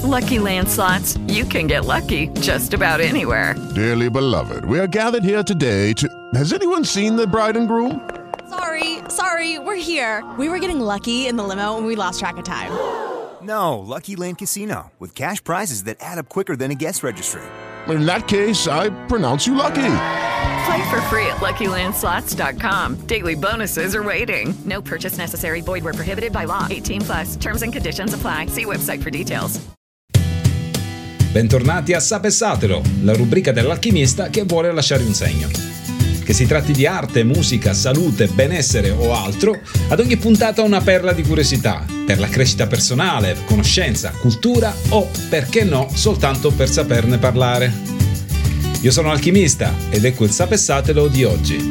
Lucky Land Slots, you can get lucky just about anywhere. Dearly beloved, we are gathered here today to... Has anyone seen the bride and groom? Sorry, we're here. We were getting lucky in the limo and we lost track of time. No, Lucky Land Casino, with cash prizes that add up quicker than a guest registry. In that case, I pronounce you lucky. Play for free at LuckyLandSlots.com. Daily bonuses are waiting. No purchase necessary. Void where prohibited by law. 18+. Terms and conditions apply. See website for details. Bentornati a Sapessatelo, la rubrica dell'alchimista che vuole lasciare un segno. Che si tratti di arte, musica, salute, benessere o altro, ad ogni puntata una perla di curiosità, per la crescita personale, conoscenza, cultura o, perché no, soltanto per saperne parlare. Io sono Alchimista ed ecco il Sapessatelo di oggi.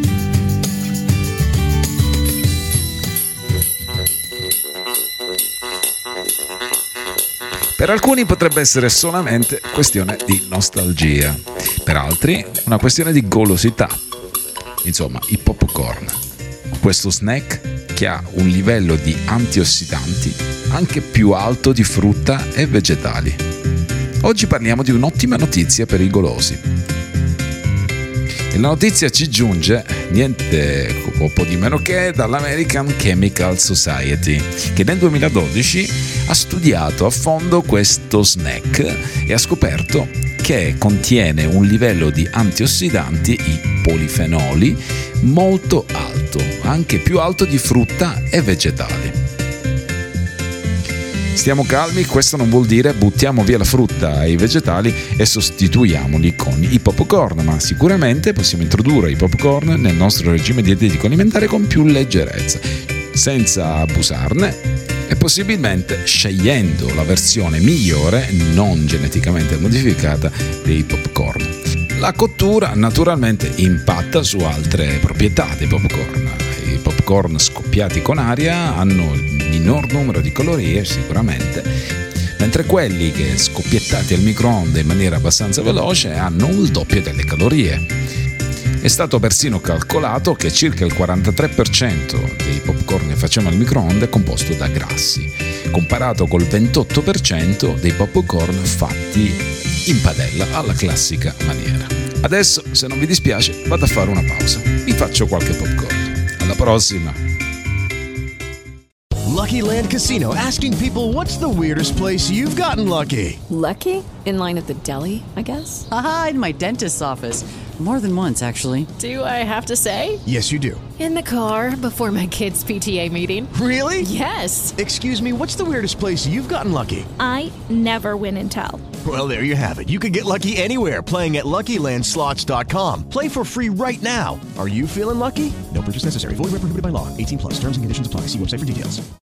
Per alcuni potrebbe essere solamente questione di nostalgia, per altri una questione di golosità. Insomma, i popcorn. Questo snack che ha un livello di antiossidanti anche più alto di frutta e vegetali. Oggi parliamo di un'ottima notizia per i golosi. E la notizia ci giunge niente po' di meno che dall'American Chemical Society, che nel 2012 ha studiato a fondo questo snack e ha scoperto che contiene un livello di antiossidanti, i polifenoli, molto alto, anche più alto di frutta e vegetali. Stiamo calmi, questo non vuol dire buttiamo via la frutta e i vegetali e sostituiamoli con i popcorn, ma sicuramente possiamo introdurre i popcorn nel nostro regime dietetico alimentare con più leggerezza, senza abusarne e possibilmente scegliendo la versione migliore, non geneticamente modificata, dei popcorn. La cottura naturalmente impatta su altre proprietà dei popcorn. I popcorn scoppiati con aria hanno il minor numero di calorie sicuramente, mentre quelli che scoppiettati al microonde in maniera abbastanza veloce hanno il doppio delle calorie. È stato persino calcolato che circa il 43% dei popcorn che facciamo al microonde è composto da grassi, comparato col 28% dei popcorn fatti in padella alla classica maniera. Adesso, se non vi dispiace, vado a fare una pausa. Vi faccio qualche popcorn. Alla prossima! Lucky Land Casino, asking people, what's the weirdest place you've gotten lucky? Lucky? In line at the deli, I guess? Aha, in my dentist's office. More than once, actually. Do I have to say? Yes, you do. In the car before my kids' PTA meeting. Really? Yes. Excuse me, what's the weirdest place you've gotten lucky? I never win and tell. Well, there you have it. You can get lucky anywhere, playing at LuckyLandSlots.com. Play for free right now. Are you feeling lucky? No purchase necessary. Void where prohibited by law. 18+. Terms and conditions apply. See website for details.